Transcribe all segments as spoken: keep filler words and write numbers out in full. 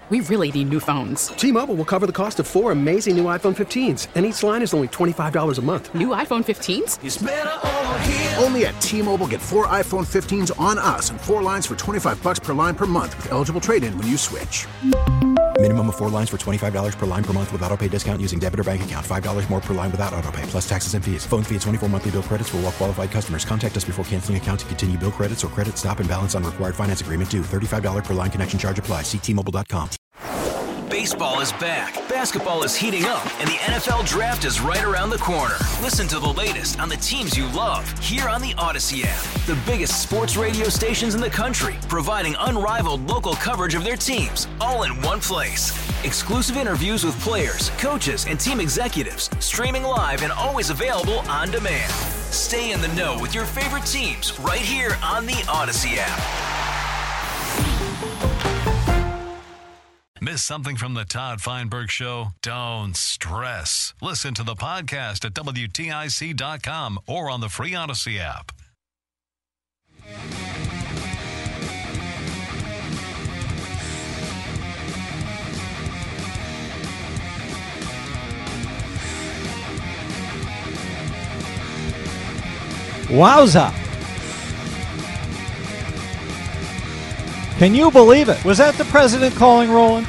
We really need new phones. T-Mobile will cover the cost of four amazing new iPhone fifteens, and each line is only twenty-five dollars a month. New iPhone fifteens? It's better over here. Only at T-Mobile, get four iPhone fifteens on us and four lines for twenty-five dollars per line per month with eligible trade-in when you switch. Minimum of four lines for twenty-five dollars per line per month with autopay discount using debit or bank account. five dollars more per line without autopay, plus taxes and fees. Phone fee at twenty-four monthly bill credits for well-qualified customers. Contact us before canceling account to continue bill credits or credit stop and balance on required finance agreement due. thirty-five dollars per line connection charge applies. See T Mobile dot com. Baseball is back, basketball is heating up, and the N F L Draft is right around the corner. Listen to the latest on the teams you love here on the Odyssey app. The biggest sports radio stations in the country, providing unrivaled local coverage of their teams, all in one place. Exclusive interviews with players, coaches, and team executives, streaming live and always available on demand. Stay in the know with your favorite teams right here on the Odyssey app. Miss something from the Todd Feinberg Show? Don't stress. Listen to the podcast at W T I C dot com or on the free Odyssey app. Wowza. Can you believe it? Was that the president calling, Roland?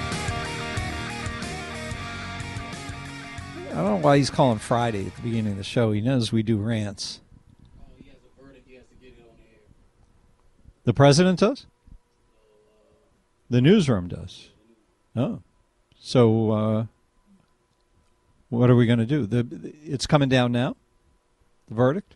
I don't know why he's calling Friday at the beginning of the show. He knows we do rants. Oh, he has a verdict. He has to get it on the air. The president does? The newsroom does. Oh. So, uh, what are we going to do? The It's coming down now? The verdict?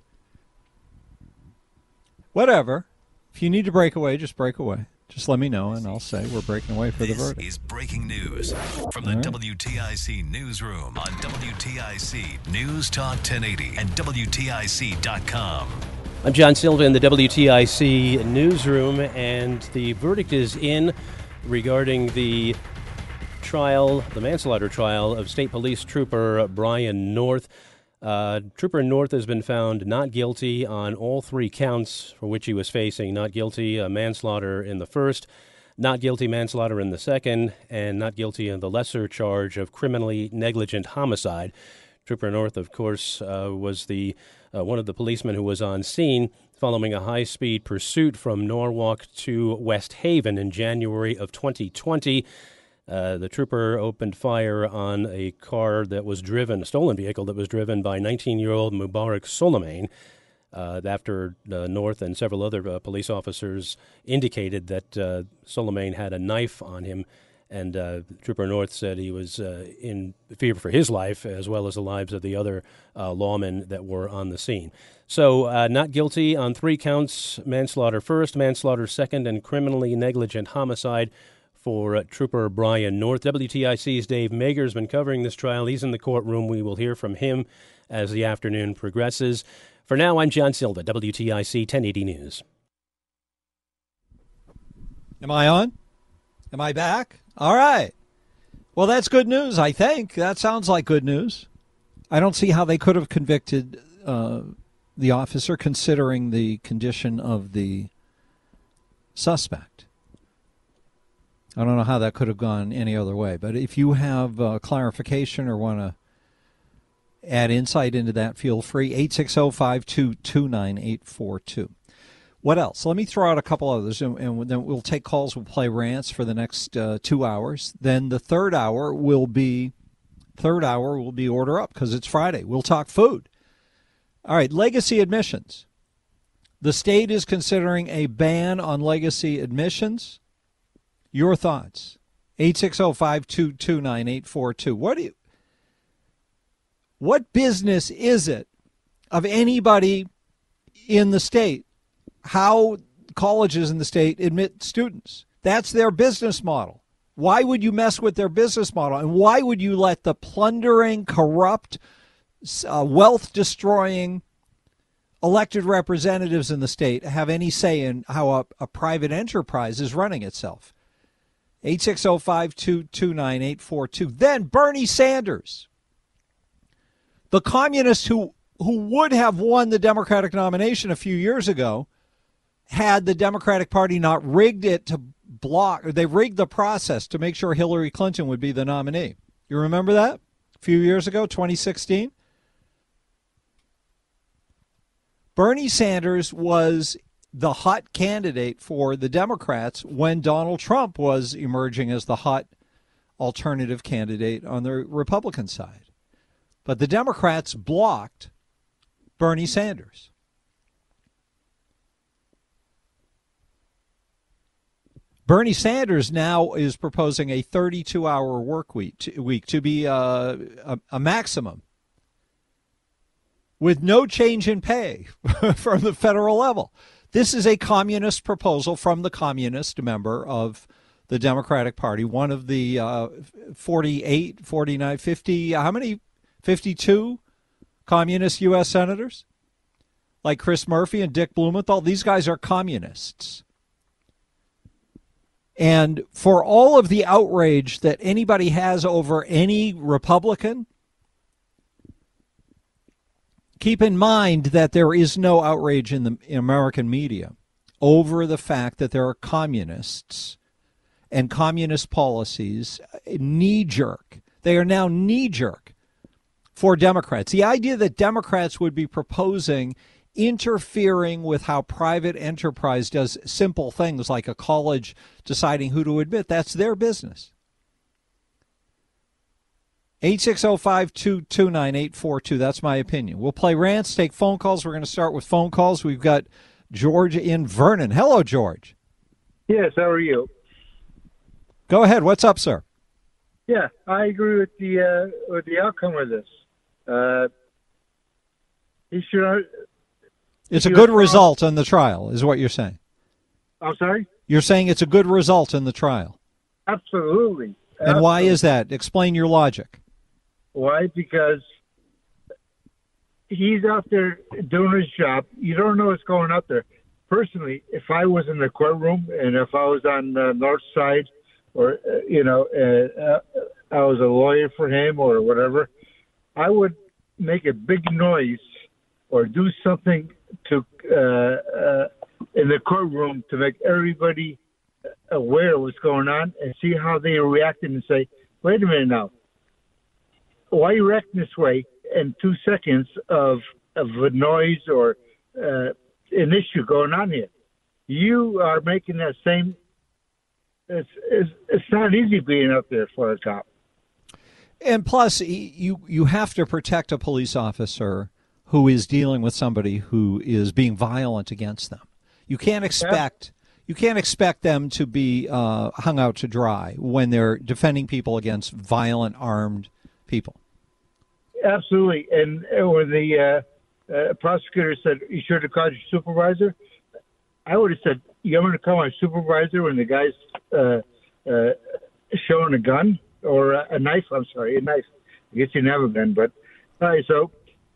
Whatever. If you need to break away, just break away. Just let me know, and I'll say we're breaking away for the verdict. This is breaking news from the right. W T I C newsroom on W T I C News Talk ten eighty and W T I C dot com. I'm John Silva in the W T I C newsroom, and the verdict is in regarding the trial, the manslaughter trial of State Police Trooper Brian North. Uh, Trooper North has been found not guilty on all three counts for which he was facing. Not guilty uh, manslaughter in the first, not guilty manslaughter in the second, and not guilty in the lesser charge of criminally negligent homicide. Trooper North, of course, uh, was the uh, one of the policemen who was on scene following a high-speed pursuit from Norwalk to West Haven in January of twenty twenty. Uh, the trooper opened fire on a car that was driven, a stolen vehicle that was driven by nineteen-year-old Mubarak Soleiman. Uh, after uh, North and several other uh, police officers indicated that uh, Soleiman had a knife on him, and uh, Trooper North said he was uh, in fear for his life as well as the lives of the other uh, lawmen that were on the scene. So uh, not guilty on three counts, manslaughter first, manslaughter second, and criminally negligent homicide for uh, Trooper Brian North. W T I C's Dave Mager has been covering this trial. He's in the courtroom. We will hear from him as the afternoon progresses. For now, I'm John Silva, W T I C ten eighty News. Am I on? Am I back? All right. Well, that's good news, I think. That sounds like good news. I don't see how they could have convicted uh, the officer considering the condition of the suspect. I don't know how that could have gone any other way. But if you have uh, clarification or want to add insight into that, feel free. eight six zero, five two two, nine eight four two. What else? Let me throw out a couple others, and, and then we'll take calls. We'll play rants for the next uh, two hours. Then the third hour will be third hour will be Order Up because it's Friday. We'll talk food. All right, legacy admissions. The state is considering a ban on legacy admissions. Your thoughts? eight six zero, five two two, nine eight four two. What do you, what business is it of anybody in the state how colleges in the state admit students? That's their business model. Why would you mess with their business model? And why would you let the plundering, corrupt, uh, wealth-destroying elected representatives in the state have any say in how a, a private enterprise is running itself? eight six zero, five two two, nine eight four two. Then Bernie Sanders, the communist who, who would have won the Democratic nomination a few years ago, had the Democratic Party not rigged it to blocked, they rigged the process to make sure Hillary Clinton would be the nominee. You remember that? A few years ago, twenty sixteen? Bernie Sanders was the hot candidate for the Democrats when Donald Trump was emerging as the hot alternative candidate on the Republican side. But the Democrats blocked Bernie Sanders. Bernie Sanders now is proposing a thirty-two hour work week to, week to be uh, a, a maximum with no change in pay from the federal level. This is a communist proposal from the communist member of the Democratic Party, one of the uh, forty-eight, forty-nine, fifty, how many? fifty-two communist U S senators? Like Chris Murphy and Dick Blumenthal. These guys are communists. And for all of the outrage that anybody has over any Republican, keep in mind that there is no outrage in the in American media over the fact that there are communists and communist policies knee-jerk. They are now knee-jerk for Democrats. The idea that Democrats would be proposing interfering with how private enterprise does simple things like a college deciding who to admit, that's their business. eight six zero, five two two, nine eight four two. That's my opinion. We'll play rants, take phone calls. We're going to start with phone calls. We've got George in Vernon. Hello, George. Yes, how are you? Go ahead. What's up, sir? Yeah, I agree with the uh, with the outcome of this. Uh, he should. It's a good result in the trial, is what you're saying. I'm sorry? You're saying it's a good result in the trial. Absolutely. And Absolutely. why is that? Explain your logic. Why? Because he's out there doing his job. You don't know what's going out there. Personally, if I was in the courtroom and if I was on the north side or, uh, you know, uh, uh, I was a lawyer for him or whatever, I would make a big noise or do something to uh, uh, in the courtroom to make everybody aware of what's going on and see how they react and say, wait a minute now, why are you reacting this way in two seconds of, of a noise or uh, an issue going on here? You are making that same, it's, it's, it's not easy being out there for a cop. And plus, you you have to protect a police officer who is dealing with somebody who is being violent against them. You can't expect you can't expect them to be uh, hung out to dry when they're defending people against violent, armed people. Absolutely. And when the uh, uh, prosecutor said, you should have called your supervisor, I would have said, you want me to call my supervisor when the guy's uh, uh, showing a gun or a, a knife? I'm sorry, a knife. I guess you never been, but all right, so.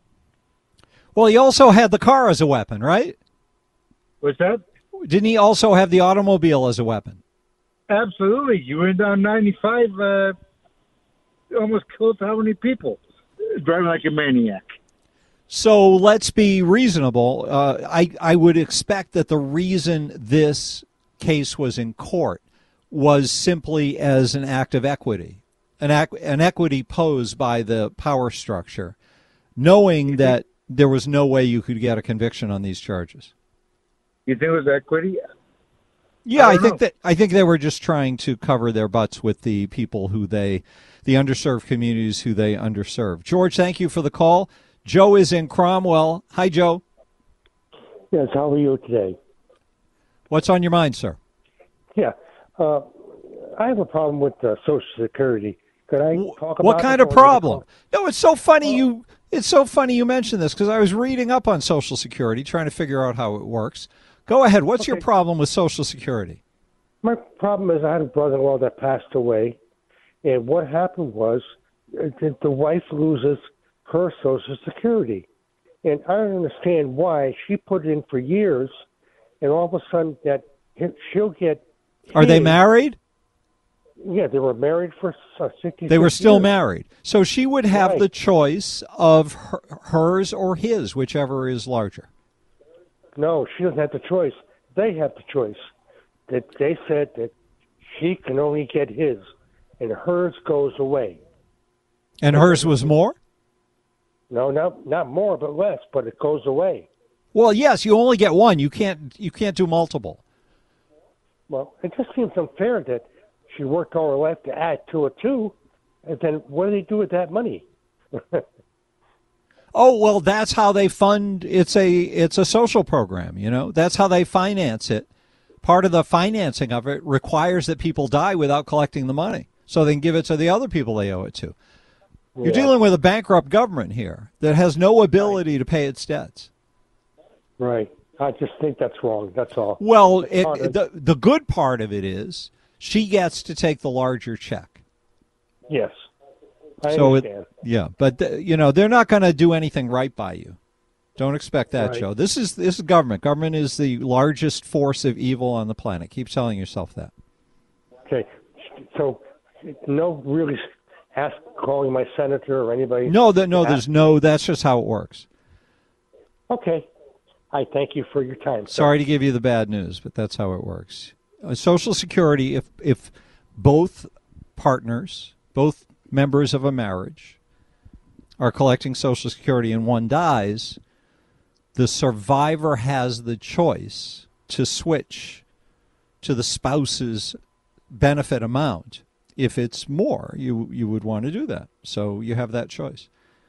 Well, he also had the car as a weapon, right? What's that? Didn't he also have the automobile as a weapon? Absolutely. You went down ninety-five, uh, almost killed how many people? Driving like a maniac. So let's be reasonable. Uh, I, I would expect that the reason this case was in court was simply as an act of equity, an, ac- an equity posed by the power structure, knowing that there was no way you could get a conviction on these charges. You think it was equity? Yeah, I, I think know. that I think they were just trying to cover their butts with the people who they, the underserved communities who they underserved. George, thank you for the call. Joe is in Cromwell. Hi, Joe. Yes, how are you today? What's on your mind, sir? Yeah, uh, I have a problem with uh, Social Security. Could I talk about what kind it of problem? No, it's so funny you it's so funny you mentioned this because I was reading up on Social Security, trying to figure out how it works. Go ahead. What's okay. your problem with Social Security? My problem is I had a brother-in-law that passed away, and what happened was that the wife loses her Social Security, and I don't understand why. She put it in for years, and all of a sudden that she'll get. Are they married? Yeah, they were married for sixty. They were still years. married. So she would have right. the choice of her, hers or his, whichever is larger. No, she doesn't have the choice. They have the choice. That they said that She can only get his, and hers goes away. And hers was more? No, not not more, but less. But it goes away. Well, yes, you only get one. You can't you can't do multiple. Well, it just seems unfair that she worked all her life to add to it too, and then what do they do with that money? Oh, well, that's how they fund. It's a it's a social program, you know. That's how they finance it. Part of the financing of it requires that people die without collecting the money, so they can give it to the other people they owe it to. Yeah. You're dealing with a bankrupt government here that has no ability right. to pay its debts. Right. I just think that's wrong. That's all. Well, it, the the good part of it is she gets to take the larger check. Yes. I so understand. It, yeah, but the, you know they're not going to do anything right by you. Don't expect that, right. Joe. This is this is government. Government is the largest force of evil on the planet. Keep telling yourself that. Okay, so no really ask calling my senator or anybody. No, that no, there's no. That's just how it works. Okay, I thank you for your time. Sir. Sorry to give you the bad news, but that's how it works. Uh, Social Security, if if both partners, both members of a marriage are collecting Social Security and one dies, the survivor has the choice to switch to the spouse's benefit amount. If it's more, you you would want to do that. So you have that choice.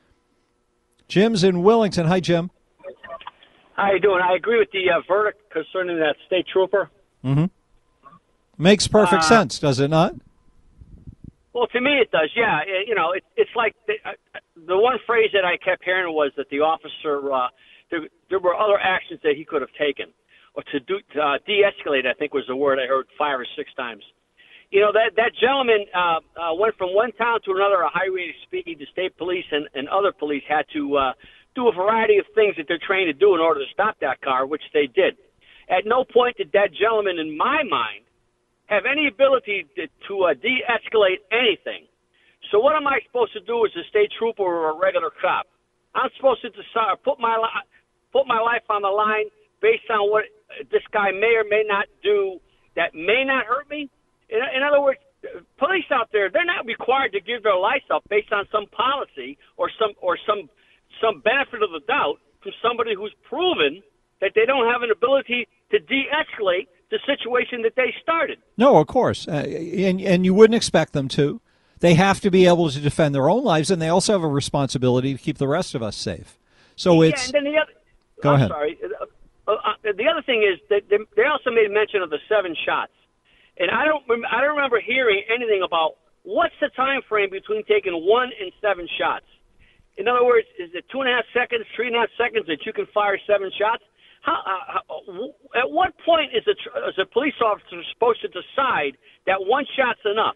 Jim's in Willington. Hi, Jim. How you doing? I agree with the uh, verdict concerning that state trooper. Mm-hmm. Makes perfect uh, sense, does it not? Well, to me it does, yeah. It, you know, it, it's like the, uh, the one phrase that I kept hearing was that the officer, uh, there, there were other actions that he could have taken, or to do, uh, de-escalate, I think was the word I heard five or six times. You know, that, that gentleman uh, uh, went from one town to another, a highway speaking. The state police and, and other police had to uh, do a variety of things that they're trained to do in order to stop that car, which they did. At no point did that gentleman, in my mind, have any ability to, to uh, de-escalate anything. So what am I supposed to do as a state trooper or a regular cop? I'm supposed to decide, put my li- put my life on the line based on what this guy may or may not do that may not hurt me? In, in other words, police out there, they're not required to give their life up based on some policy or some or some some benefit of the doubt from somebody who's proven that they don't have an ability to de-escalate the situation that they started. No, of course. Uh, and, and you wouldn't expect them to. They have to be able to defend their own lives, and they also have a responsibility to keep the rest of us safe. So yeah, it's... And then the other, Go I'm ahead. sorry. Uh, uh, the other thing is that they, they also made mention of the seven shots. And I don't, rem- I don't remember hearing anything about what's the time frame between taking one and seven shots. In other words, is it two and a half seconds, three and a half seconds that you can fire seven shots? How, uh, how, at what point is a, is a police officer supposed to decide that one shot's enough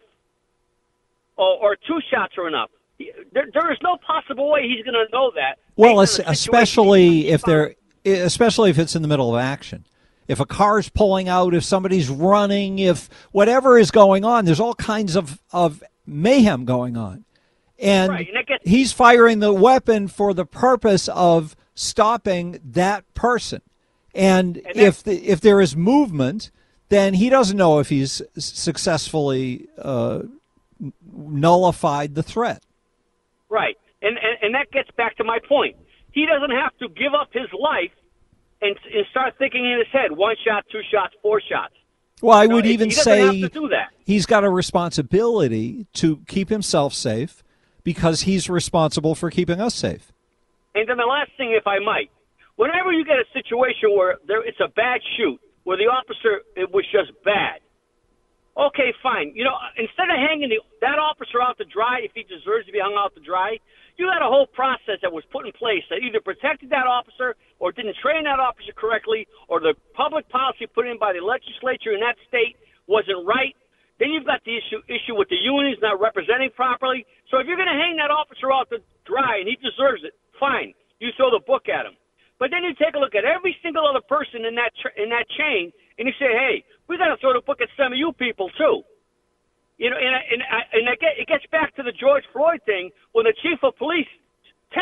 or, or two shots are enough? There, there is no possible way he's going to know that. Well, especially if they're, especially if it's in the middle of action. If a car's pulling out, if somebody's running, if whatever is going on, there's all kinds of, of mayhem going on. And, right, and gets- he's firing the weapon for the purpose of stopping that person. And, and if the, if there is movement, then he doesn't know if he's successfully uh, nullified the threat. Right. And, and and that gets back to my point. He doesn't have to give up his life and, and start thinking in his head, one shot, two shots, four shots. Well, I no, would even he say have to do that. He's got a responsibility to keep himself safe because he's responsible for keeping us safe. And then the last thing, if I might, whenever you get a situation where there it's a bad shoot, where the officer it was just bad, okay, fine. You know, instead of hanging the, that officer out to dry, if he deserves to be hung out to dry, you had a whole process that was put in place that either protected that officer or didn't train that officer correctly, or the public policy put in by the legislature in that state wasn't right. Then you've got the issue issue with the unions not representing properly. So if you're going to hang that officer out to dry and he deserves it, fine. You throw the book at him. But then you take a look at every single other person in that tr- in that chain, and you say, "Hey, we got to throw the book at some of you people too." You know, and and and it, get, it gets back to the George Floyd thing when the chief of police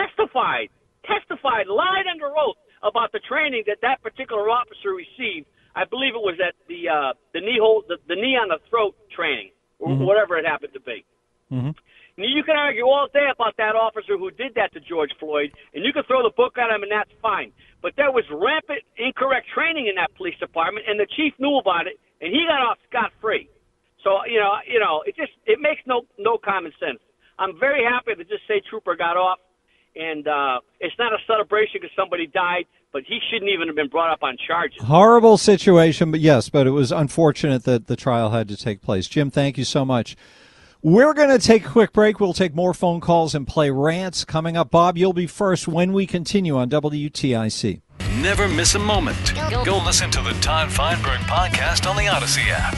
testified, testified, lied under oath about the training that that particular officer received I believe it was at the uh, the knee hole, the, the knee on the throat training, or Mm-hmm. whatever it happened to be. Mm-hmm. Now, you can argue all day about that officer who did that to George Floyd, and you can throw the book at him, and that's fine. But there was rampant incorrect training in that police department, and the chief knew about it, and he got off scot-free. So, you know, you know, it just it makes no no common sense. I'm very happy that this state trooper got off, and uh, it's not a celebration because somebody died, but he shouldn't even have been brought up on charges. Horrible situation, but yes, but it was unfortunate that the trial had to take place. Jim, thank you so much. We're going to take a quick break. We'll take more phone calls and play rants coming up. Bob, you'll be first when we continue on W T I C. Never miss a moment. Go listen to the Todd Feinberg podcast on the Odyssey app.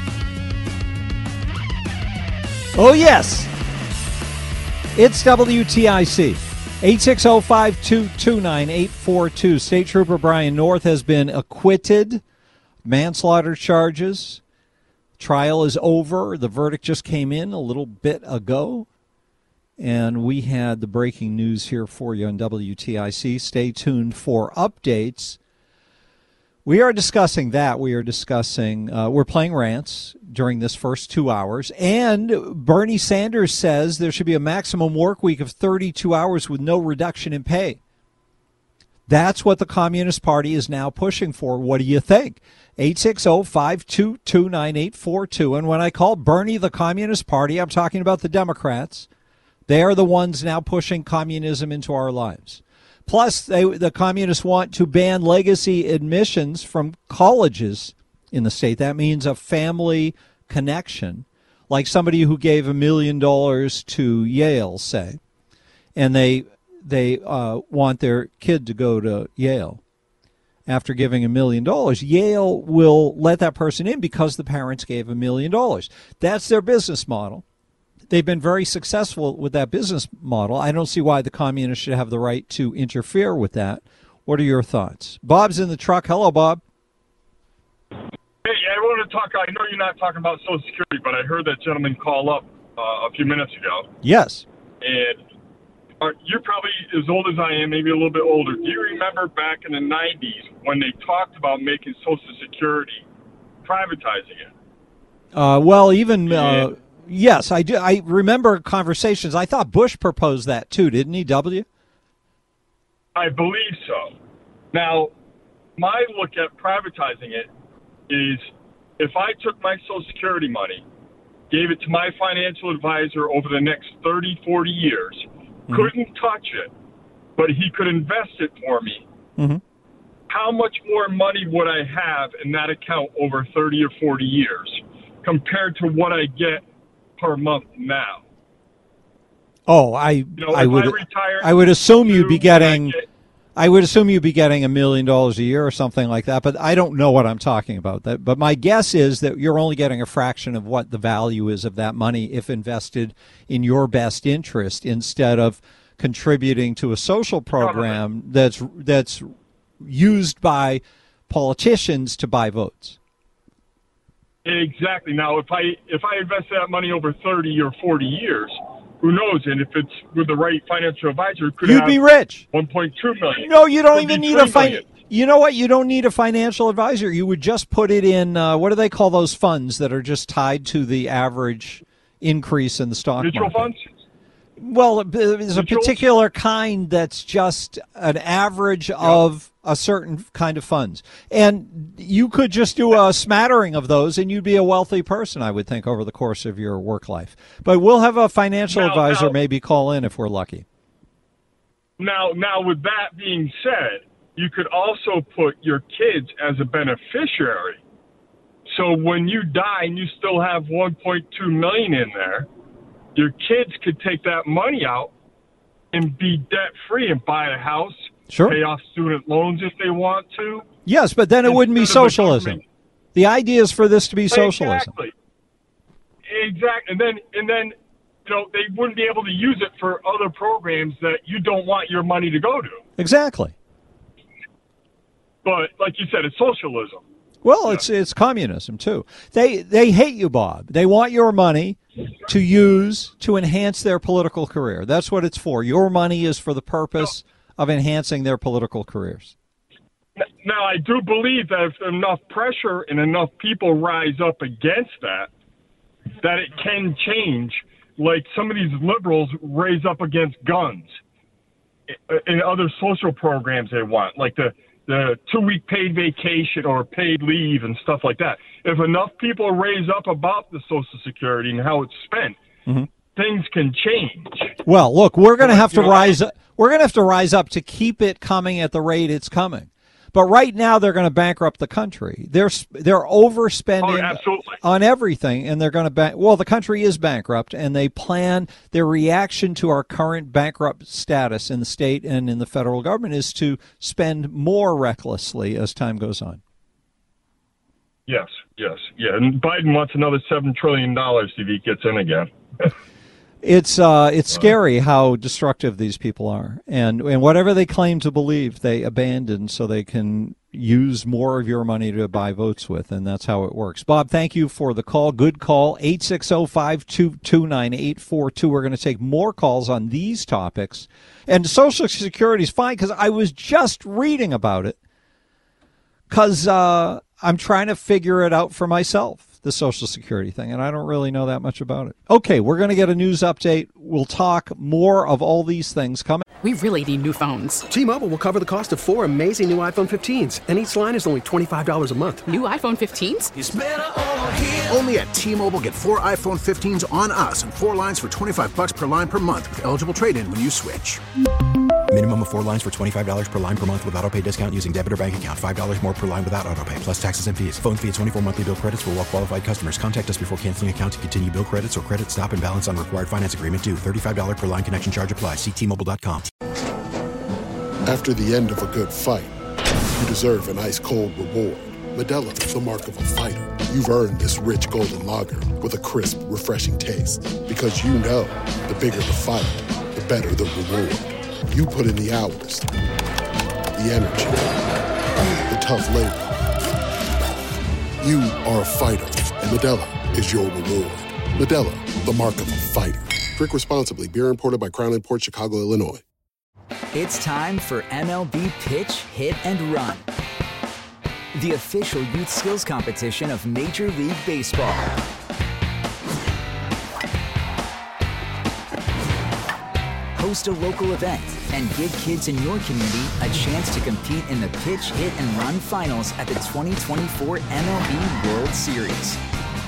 Oh, yes. It's W T I C. eight six zero, five two two, nine eight four two. State Trooper Brian North has been acquitted. Manslaughter charges. Trial is over. The verdict just came in a little bit ago. And we had the breaking news here for you on W T I C. Stay tuned for updates. We are discussing that. We are discussing, uh, we're playing rants during this first two hours. And Bernie Sanders says there should be a maximum work week of thirty-two hours with no reduction in pay. That's what the Communist Party is now pushing for. What do you think? eight six zero, five two two, nine eight four two. And when I call Bernie the Communist Party, I'm talking about the Democrats. They are the ones now pushing communism into our lives. Plus, they, the communists want to ban legacy admissions from colleges in the state. That means a family connection, like somebody who gave a million dollars to Yale, say, and they they uh, want their kid to go to Yale. After giving a million dollars, Yale will let that person in because the parents gave a million dollars. That's their business model. They've been very successful with that business model. I don't see why the communists should have the right to interfere with that. What are your thoughts? Bob's in the truck. Hello, Bob. Hey, I want to talk. I know you're not talking about Social Security, but I heard that gentleman call up uh, a few minutes ago. Yes. And uh, you're probably as old as I am, maybe a little bit older. Do you remember back in the nineties when they talked about making Social Security, privatizing it? Uh, well, even... Uh, Yes, I do. I remember conversations. I thought Bush proposed that too, didn't he, W? I believe so. Now, my look at privatizing it is if I took my Social Security money, gave it to my financial advisor over the next thirty, forty years, mm-hmm. couldn't touch it, but he could invest it for me, mm-hmm. how much more money would I have in that account over thirty or forty years compared to what I get per month now? Oh, I you know, I would I, retire, I would assume you'd be getting get, I would assume you'd be getting a million dollars a year or something like that, but I don't know what I'm talking about. That, but my guess is that you're only getting a fraction of what the value is of that money if invested in your best interest instead of contributing to a social program that's that's used by politicians to buy votes. Exactly. Now, if I if I invest that money over thirty or forty years, who knows? And if it's with the right financial advisor, it could you'd have be rich. one point two million. No, you don't Could even be need a three fin- million. You know what? You don't need a financial advisor. You would just put it in. Uh, what do they call those funds that are just tied to the average increase in the stock Mutual market? funds. Well, there's a particular kind that's just an average yep. of a certain kind of funds. And you could just do a smattering of those and you'd be a wealthy person, I would think, over the course of your work life. But we'll have a financial now, advisor now, maybe call in if we're lucky. Now, now, with that being said, you could also put your kids as a beneficiary. So when you die and you still have one point two million dollars in there, your kids could take that money out and be debt-free and buy a house, sure. pay off student loans if they want to. Yes, but then it wouldn't be socialism. The idea is for this to be socialism. Exactly. Exactly. And then, and then, you know, they wouldn't be able to use it for other programs that you don't want your money to go to. Exactly. But like you said, it's socialism. Well, it's it's communism too. They they hate you, Bob. They want your money to use to enhance their political career. That's what it's for. Your money is for the purpose of enhancing their political careers. Now, I do believe that if enough pressure and enough people rise up against that, that it can change. Like some of these liberals raise up against guns and other social programs they want, like the, the two-week paid vacation or paid leave and stuff like that. If enough people raise up about the Social Security and how it's spent, mm-hmm. things can change. Well, look, we're going to have to rise up. We're going to have to rise up to keep it coming at the rate it's coming. But right now, they're going to bankrupt the country. They're they're overspending oh, on everything, and they're going to bank. Well, the country is bankrupt, and they plan their reaction to our current bankrupt status in the state and in the federal government is to spend more recklessly as time goes on. Yes, yes, yeah. And Biden wants another seven trillion dollars if he gets in again. It's uh, it's scary how destructive these people are, and and whatever they claim to believe, they abandon so they can use more of your money to buy votes with, and that's how it works. Bob, thank you for the call. Good call. eight six zero, five two two, nine eight four two. We're going to take more calls on these topics, and Social Security is fine because I was just reading about it because uh, I'm trying to figure it out for myself. The Social Security thing, and I don't really know that much about it. Okay, we're going to get a news update. We'll talk more of all these things coming. We really need new phones. T-Mobile will cover the cost of four amazing new iPhone fifteens, and each line is only twenty-five dollars a month. New iPhone fifteens? It's better over here. Only at T-Mobile, get four iPhone fifteens on us and four lines for twenty-five bucks per line per month with eligible trade-in when you switch. Minimum of four lines for twenty-five dollars per line per month with autopay discount using debit or bank account. five dollars more per line without autopay, plus taxes and fees. Phone fee at twenty-four monthly bill credits for well-qualified customers. Contact us before canceling account to continue bill credits or credit stop and balance on required finance agreement due. thirty-five dollars per line connection charge applies. See T Mobile dot com. After the end of a good fight, you deserve an ice-cold reward. Modelo, the mark of a fighter. You've earned this rich golden lager with a crisp, refreshing taste. Because you know, the bigger the fight, the better the reward. You put in the hours, the energy, the tough labor. You are a fighter, and Modelo is your reward. Modelo, the mark of a fighter. Drink responsibly. Beer imported by Crown Imports, Chicago, Illinois. It's time for M L B Pitch, Hit, and Run, the official youth skills competition of Major League Baseball. Host a local event and give kids in your community a chance to compete in the Pitch, Hit, and Run finals at the twenty twenty-four M L B World Series.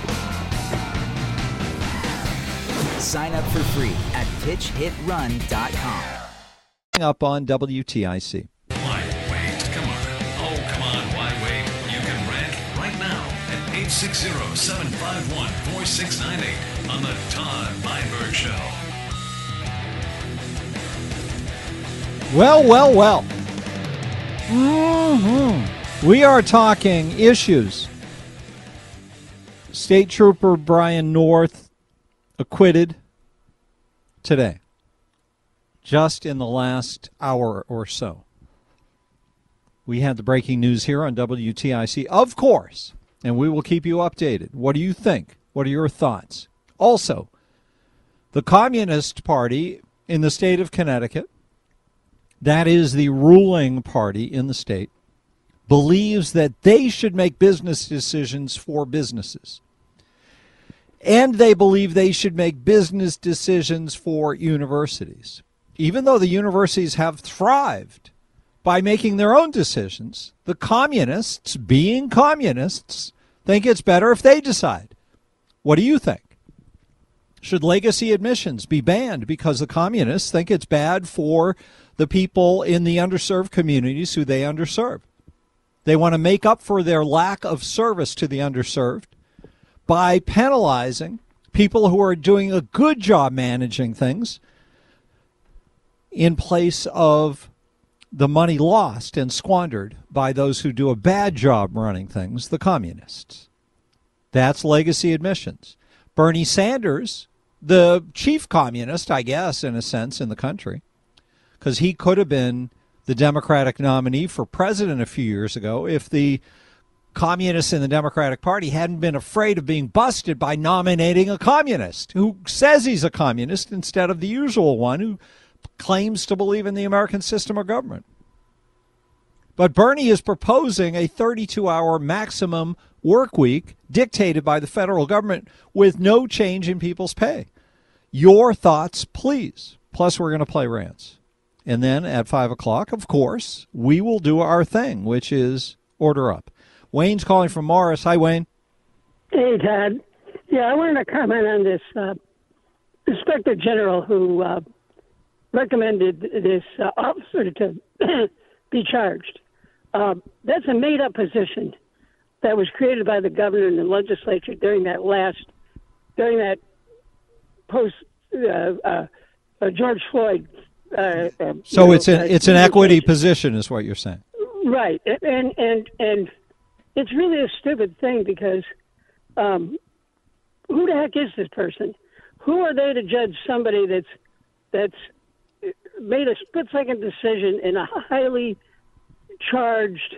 Sign up for free at pitch hit run dot com. Up on W T I C. Why wait? Come on. Oh, come on. Why wait? You can rant right now at eight six zero, seven five one, four six nine eight on the Todd Feinberg Show. Well, well, well. Mm-hmm. We are talking issues. State Trooper Brian North acquitted today. Just in the last hour or so. We had the breaking news here on W T I C, of course, and we will keep you updated. What do you think? What are your thoughts? Also, the Communist Party in the state of Connecticut, that is the ruling party in the state, believes that they should make business decisions for businesses. And they believe they should make business decisions for universities. Even though the universities have thrived by making their own decisions, the communists, being communists, think it's better if they decide. What do you think? Should legacy admissions be banned because the communists think it's bad for the people in the underserved communities who they underserve? They want to make up for their lack of service to the underserved by penalizing people who are doing a good job managing things in place of the money lost and squandered by those who do a bad job running things, the communists. That's legacy admissions. Bernie Sanders, the chief communist, I guess, in a sense, in the country, because he could have been the Democratic nominee for president a few years ago if the communists in the Democratic Party hadn't been afraid of being busted by nominating a communist who says he's a communist instead of the usual one who claims to believe in the American system of government. But Bernie is proposing a thirty-two hour maximum work week dictated by the federal government with no change in people's pay. Your thoughts, please. Plus, we're going to play rants. And then at five o'clock, of course, we will do our thing, which is order up. Wayne's calling from Morris. Hi, Wayne. Hey, Todd. Yeah, I wanted to comment on this uh, Inspector General who uh, recommended this uh, officer to be charged. Uh, that's a made-up position that was created by the governor and the legislature during that last, during that post uh, uh, uh, George Floyd. Uh, uh, so know, it's an uh, it's an equity position, is what you're saying, right? And and and it's really a stupid thing because um, who the heck is this person? Who are they to judge somebody that's that's made a split-second decision in a highly charged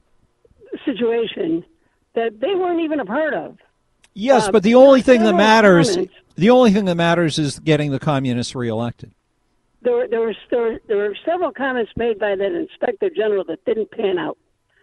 situation that they weren't even a part of? Yes, uh, but the only thing that matters, comments, the only thing that matters is getting the communists reelected. There were, there, were, there, were, there were several comments made by that Inspector General that didn't pan out.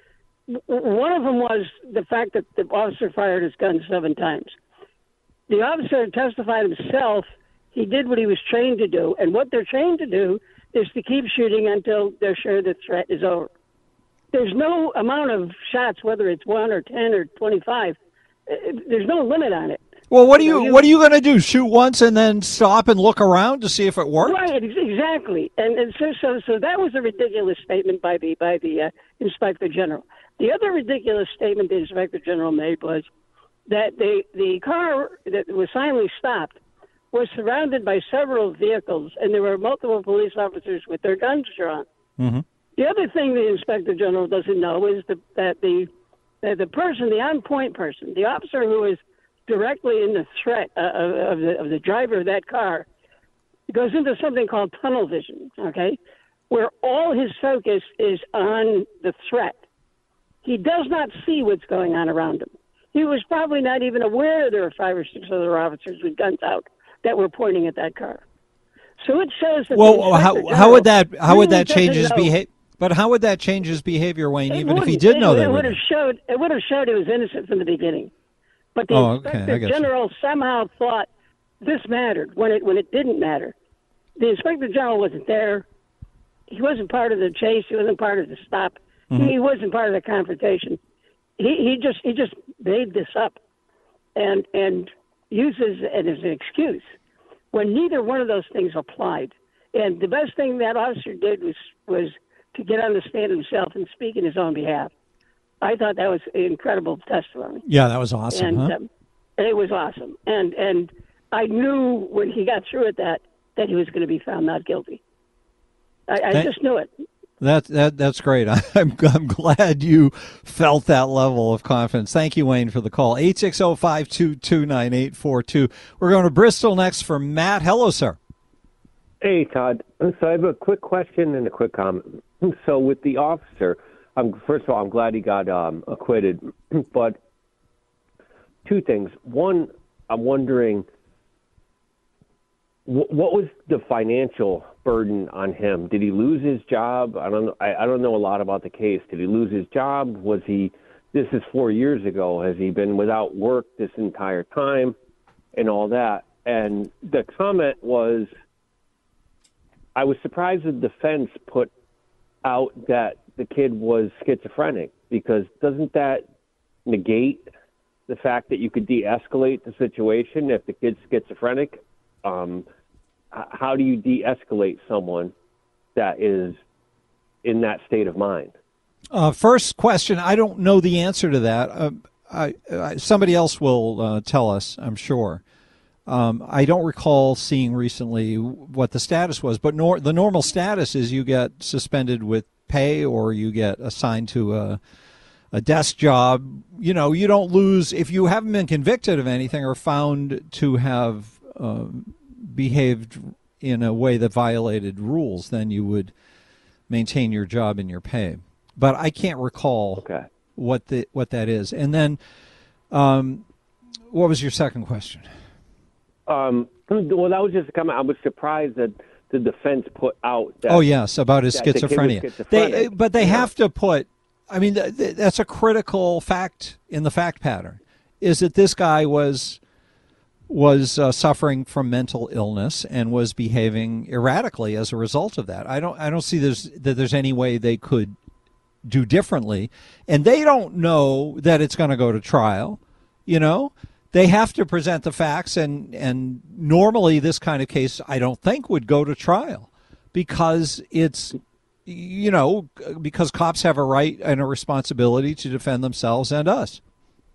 One of them was the fact that the officer fired his gun seven times. The officer testified himself. He did what he was trained to do, and what they're trained to do is to keep shooting until they're sure the threat is over. There's no amount of shots, whether it's one or ten or twenty-five. There's no limit on it. Well, what are you, you what are you going to do? Shoot once and then stop and look around to see if it worked? Right, exactly. And, and so, so, so that was a ridiculous statement by the by the uh, Inspector General. The other ridiculous statement the Inspector General made was that the the car that was finally stopped was surrounded by several vehicles, and there were multiple police officers with their guns drawn. Mm-hmm. The other thing the Inspector General doesn't know is the, that the that the person, the on-point person, the officer who is directly in the threat uh, of, the, of the driver of that car, goes into something called tunnel vision, okay, where all his focus is on the threat. He does not see what's going on around him. He was probably not even aware there were five or six other officers with guns out that were pointing at that car. So it shows that. Well, how how would that how would that really change his know. behavior? But how would that change his behavior, Wayne? It Even if he wouldn't. did it, know it that, would have showed. It would have showed he was innocent from the beginning. But the Oh, okay, I Inspector get you. General somehow thought this mattered when it when it didn't matter. The Inspector General wasn't there. He wasn't part of the chase. He wasn't part of the stop. Mhm. He wasn't part of the confrontation. He he just he just made this up, and and uses it as an excuse when neither one of those things applied. And the best thing that officer did was was to get on the stand himself and speak in his own behalf. I thought that was incredible testimony. Yeah, that was awesome, And huh? um, it was awesome. And and I knew when he got through with that that he was going to be found not guilty. I, I That- just knew it. That that that's great. I'm I'm glad you felt that level of confidence. Thank you, Wayne, for the call. eight six zero, five two two, nine eight four two. We're going to Bristol next for Matt. Hello, sir. Hey, Todd. So I have a quick question and a quick comment. So with the officer, I'm, first of all, I'm glad he got um, acquitted. But two things. One, I'm wondering, wh- what was the financial burden on him? Did he lose his job? I don't know. I, I don't know a lot about the case. Did he lose his job? Was he? This is four years ago. Has he been without work this entire time, and all that? And the comment was, I was surprised the defense put out that the kid was schizophrenic, because doesn't that negate the fact that you could de-escalate the situation if the kid's schizophrenic? Um, h- how do you de-escalate someone that is in that state of mind? Uh, first question, I don't know the answer to that. Uh, I, I, somebody else will uh, tell us, I'm sure. Um, I don't recall seeing recently what the status was, but nor, the normal status is you get suspended with pay or you get assigned to a, a desk job. You know, you don't lose if you haven't been convicted of anything or found to have uh, behaved in a way that violated rules, then you would maintain your job and your pay. But I can't recall okay. what the what that is. And then, um, what was your second question? Um, well, that was just a comment. I was surprised that the defense put out. That, oh yes, about his that the kid was schizophrenia. schizophrenic. They, but they Yeah. have to put. I mean, th- th- that's a critical fact in the fact pattern. Is that this guy was was uh, suffering from mental illness and was behaving erratically as a result of that. I don't. I don't see there's that there's any way they could do differently, and they don't know that it's going to go to trial. You know. They have to present the facts, and, and normally this kind of case, I don't think, would go to trial because it's, you know, because cops have a right and a responsibility to defend themselves and us.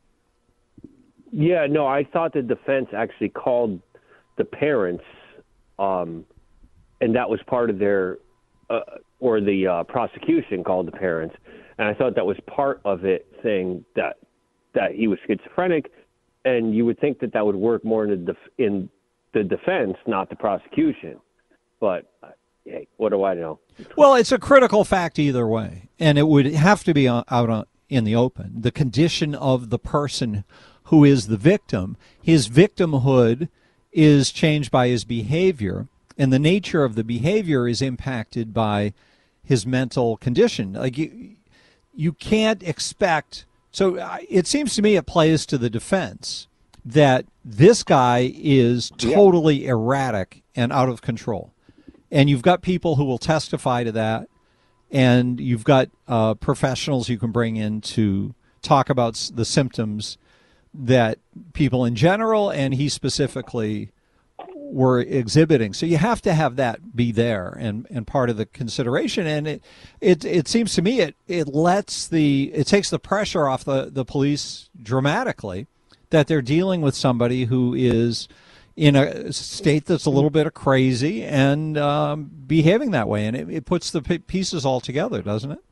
Yeah, no, I thought the defense actually called the parents, um, and that was part of their, uh, or the uh, prosecution called the parents, and I thought that was part of it, saying that that he was schizophrenic. And you would think that that would work more in the def- in the defense, not the prosecution. But uh, hey, what do I know? Well, it's a critical fact either way, and it would have to be out on, in the open. The condition of the person who is the victim, his victimhood is changed by his behavior, and the nature of the behavior is impacted by his mental condition. Like you, you can't expect. So it seems to me it plays to the defense that this guy is totally yeah. erratic and out of control. And you've got people who will testify to that, and you've got uh, professionals you can bring in to talk about the symptoms that people in general and he specifically were exhibiting. So you have to have that be there and, and part of the consideration. And it, it it seems to me it it lets the it takes the pressure off the, the police dramatically that they're dealing with somebody who is in a state that's a little bit of crazy and um, behaving that way. And it, it puts the pieces all together, doesn't it?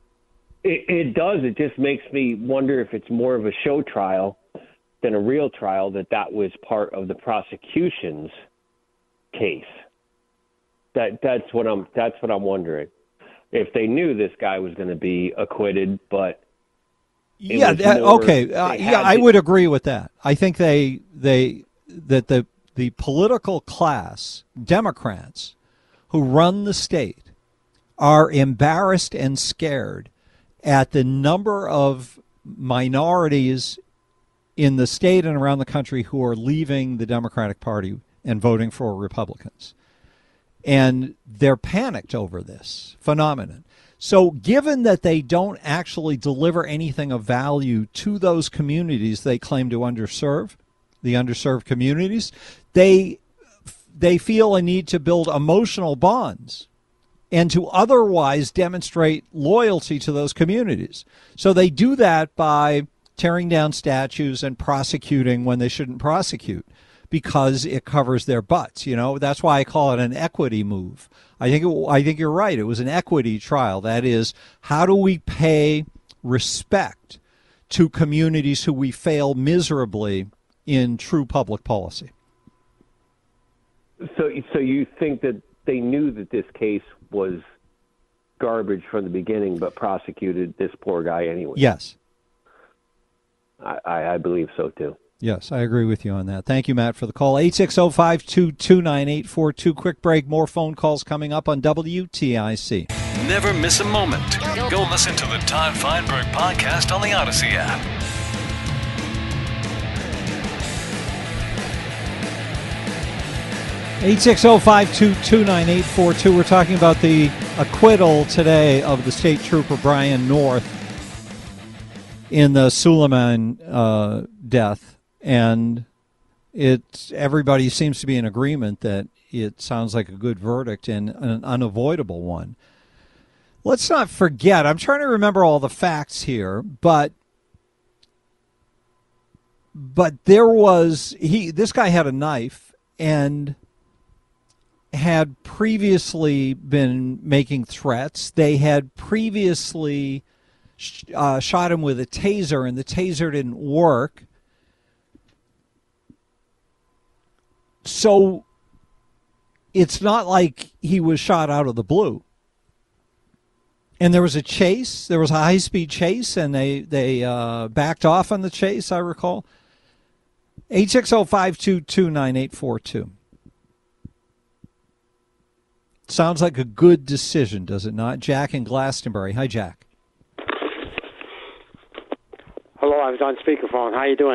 it? It does. It just makes me wonder if it's more of a show trial than a real trial, that that was part of the prosecution's case. That that's what I'm that's what I'm wondering. If they knew this guy was going to be acquitted, but yeah, that, more, okay, uh, yeah, I to... would agree with that. I think they they that the the political class, Democrats, who run the state, are embarrassed and scared at the number of minorities in the state and around the country who are leaving the Democratic Party and voting for Republicans. And they're panicked over this phenomenon. So given that they don't actually deliver anything of value to those communities they claim to underserve, the underserved communities, they they feel a need to build emotional bonds and to otherwise demonstrate loyalty to those communities. So they do that by tearing down statues and prosecuting when they shouldn't prosecute because it covers their butts. You know, that's why I call it an equity move. I think it, I think you're right. It was an equity trial. That is, how do we pay respect to communities who we fail miserably in true public policy? So, so you think that they knew that this case was garbage from the beginning, but prosecuted this poor guy anyway? Yes. I, I believe so, too. Yes, I agree with you on that. Thank you, Matt, for the call. eight six zero, five two two, nine eight four two. Quick break. More phone calls coming up on W T I C. Never miss a moment. Go listen to the Todd Feinberg podcast on the Odyssey app. eight six zero, five two two, nine eight four two. We're talking about the acquittal today of the state trooper Brian North in the Suleiman uh, death. And it everybody seems to be in agreement that it sounds like a good verdict and an unavoidable one. Let's not forget, I'm trying to remember all the facts here, but but there was he this guy had a knife and had previously been making threats. They had previously uh, shot him with a taser, and the taser didn't work. So it's not like he was shot out of the blue. And there was a chase. There was a high-speed chase, and they, they uh, backed off on the chase, I recall. eight six zero, five two two, nine eight four two. Sounds like a good decision, does it not? Jack in Glastonbury. Hi, Jack. Hello, I was on speakerphone. How you doing?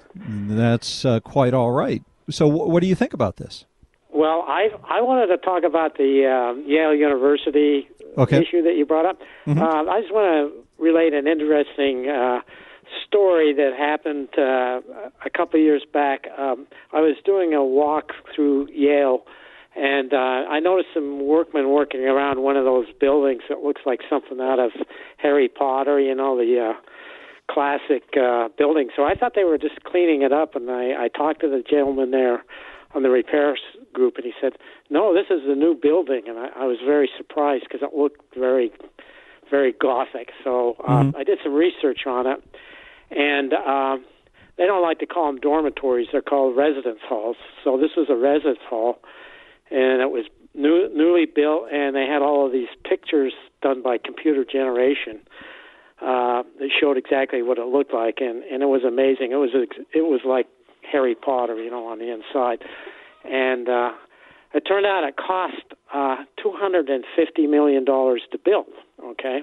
That's uh, quite all right. So wh- what do you think about this? Well, I I wanted to talk about the uh, Yale University Okay. issue that you brought up. Mhm. Uh, I just want to relate an interesting uh, story that happened uh, a couple of years back. Um, I was doing a walk through Yale, and uh, I noticed some workmen working around one of those buildings that looks like something out of Harry Potter, you know, the uh, classic uh, building. So I thought they were just cleaning it up, and I, I talked to the gentleman there on the repairs group, and he said, no, this is the new building. And I, I was very surprised because it looked very, very Gothic. So um, Mhm. I did some research on it, and um, they don't like to call them dormitories. They're called residence halls. So this was a residence hall, and it was new, newly built, and they had all of these pictures done by computer generation uh, that showed exactly what it looked like, and, and it was amazing. It was it was like Harry Potter, you know, on the inside. And uh, it turned out it cost uh, two hundred fifty million dollars to build, okay?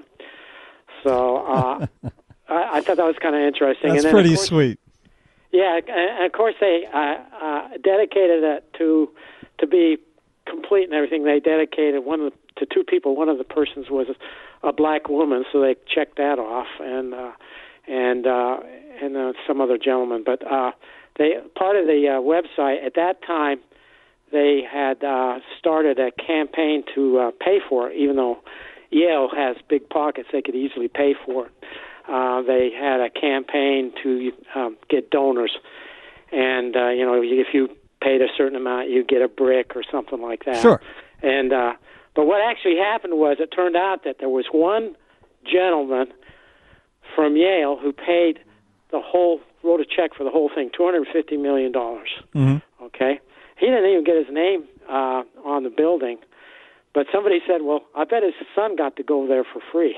So uh, I, I thought that was kind of interesting. That's and then, pretty of course, sweet. Yeah, and of course they uh, uh, dedicated it to to be complete and everything. They dedicated one of the, to two people. One of the persons was a black woman, so they checked that off, and uh, and uh, and uh, some other gentleman. But uh, they part of the uh, website at that time, they had uh, started a campaign to uh, pay for it, even though Yale has big pockets, they could easily pay for it. Uh, they had a campaign to um, get donors, and uh, you know, if you paid a certain amount, you get a brick or something like that. Sure. And uh, but what actually happened was it turned out that there was one gentleman from Yale who paid the whole, wrote a check for the whole thing, two hundred fifty million dollars. Mm-hmm. Okay, he didn't even get his name uh, on the building, but somebody said, "Well, I bet his son got to go there for free."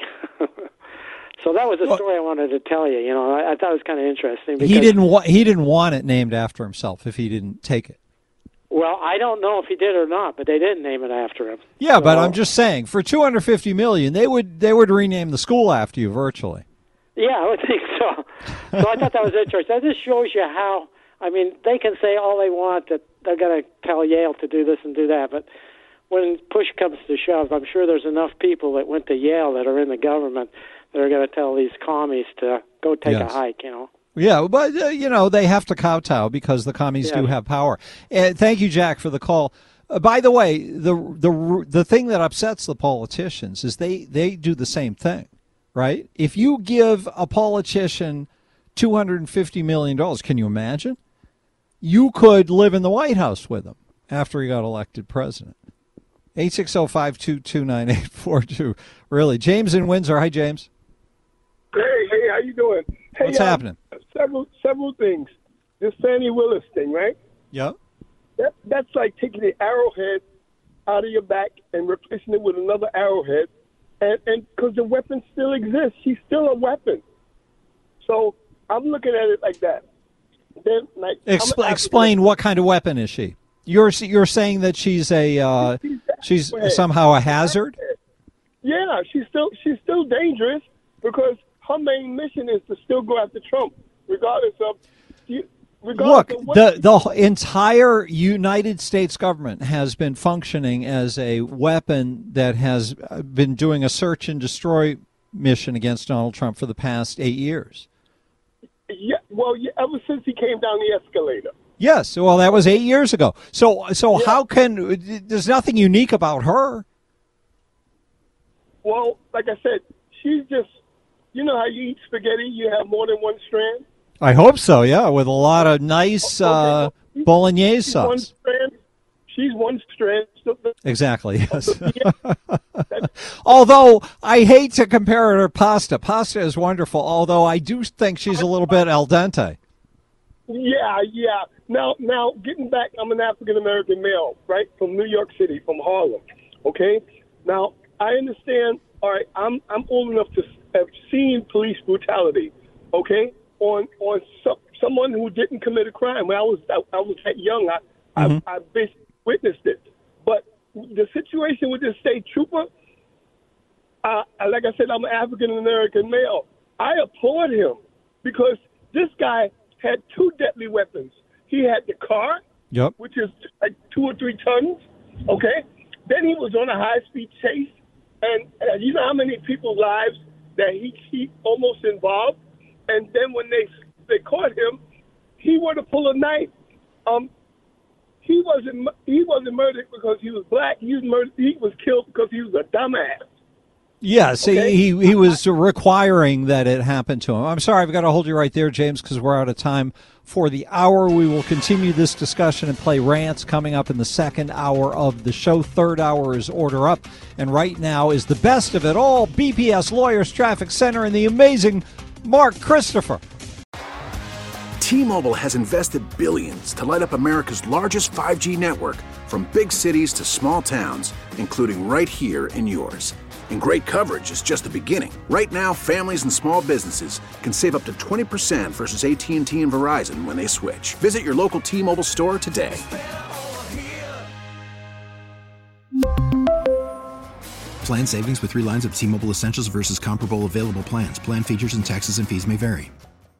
So that was a story I wanted to tell you. You know, I, I thought it was kind of interesting. Because, He didn't want he didn't want it named after himself if he didn't take it. Well, I don't know if he did or not, but they didn't name it after him. Yeah, So- but I'm just saying, for two hundred fifty million dollars, they would they would rename the school after you virtually. Yeah, I would think so. So I thought that was interesting. That just shows you how, I mean, they can say all they want that they're going to tell Yale to do this and do that, but when push comes to shove, I'm sure there's enough people that went to Yale that are in the government that are going to tell these commies to go take Yes. a hike, you know. Yeah, but, uh, you know, they have to kowtow because the commies Yeah. do have power. Uh, thank you, Jack, for the call. Uh, by the way, the, the, the thing that upsets the politicians is they, they do the same thing, right? If you give a politician two hundred fifty million dollars, can you imagine? You could live in the White House with him after he got elected president. eight six zero, five two two, nine eight four two. Really. James in Windsor. Hi, James. Hey, hey, how you doing? Hey, What's um, happening? Several, several things. This Fannie Willis thing, right? Yep. That, that's like taking the arrowhead out of your back and replacing it with another arrowhead, and and because the weapon still exists, she's still a weapon. So I'm looking at it like that. Then, like, I'm an Expl- African- explain what kind of weapon is she? You're you're saying that she's a uh, she's somehow a hazard? Yeah, she's still she's still dangerous because her main mission is to still go after Trump, regardless of regardless Look, of what the the wh- entire United States government has been functioning as a weapon that has uh, been doing a search and destroy mission against Donald Trump for the past eight years. Yeah, well, yeah, ever since he came down the escalator. Yes, well, that was eight years ago. So, so how can? There's nothing unique about her. Well, like I said, she's just, you know how you eat spaghetti, you have more than one strand? I hope so. Yeah, with a lot of nice uh, bolognese She's one sauce. strand. She's one strand. So the- Exactly. Yes. Although I hate to compare her to pasta. Pasta is wonderful. Although I do think she's a little bit al dente. Yeah, yeah. Now, now, getting back, I'm an African-American male, right, from New York City, from Harlem, okay? Now, I understand, all right, I'm I'm old enough to have seen police brutality, okay, on on some, someone who didn't commit a crime. When I was I, I was that young, I, Mhm. I, I basically witnessed it. But the the situation with this state trooper, uh, like I said, I'm an African-American male. I applaud him because this guy had two deadly weapons. He had the car, yep. which is like two or three tons, okay? Then he was on a high-speed chase, and uh, you know how many people's lives that he, he almost involved? And then when they they caught him, he wanted to pull a knife. Um, he wasn't he wasn't murdered because he was black. He was murdered. He was killed because he was a dumbass. Yes, Okay. he he was requiring that it happen to him. I'm sorry, I've got to hold you right there, James, because we're out of time for the hour. We will continue this discussion and play rants coming up in the second hour of the show. Third hour is Order Up, and right now is the best of it all, B P S Lawyers Traffic Center and the amazing Mark Christopher. T-Mobile has invested billions to light up America's largest five G network, from big cities to small towns, including right here in yours. And great coverage is just the beginning. Right now, families and small businesses can save up to twenty percent versus A T and T and Verizon when they switch. Visit your local T-Mobile store today. Plan savings with three lines of T-Mobile Essentials versus comparable available plans. Plan features and taxes and fees may vary.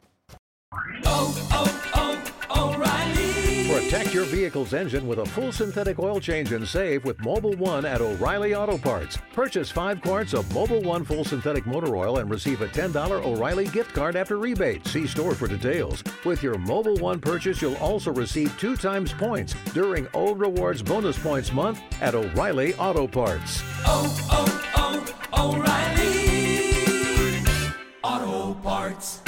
Protect your vehicle's engine with a full synthetic oil change and save with Mobil one at O'Reilly Auto Parts. Purchase five quarts of Mobil one full synthetic motor oil and receive a ten dollars O'Reilly gift card after rebate. See store for details. With your Mobil one purchase, you'll also receive two times points during O Rewards Bonus Points Month at O'Reilly Auto Parts. Oh, oh, oh, O'Reilly Auto Parts.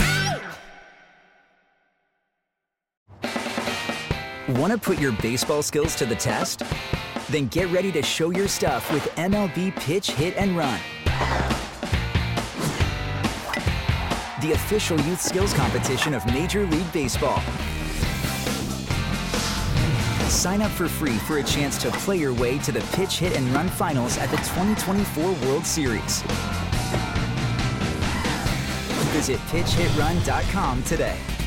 Want to put your baseball skills to the test? Then get ready to show your stuff with M L B Pitch, Hit, and Run. The official youth skills competition of Major League Baseball. Sign up for free for a chance to play your way to the Pitch, Hit, and Run finals at the twenty twenty-four World Series. Visit pitch hit run dot com today.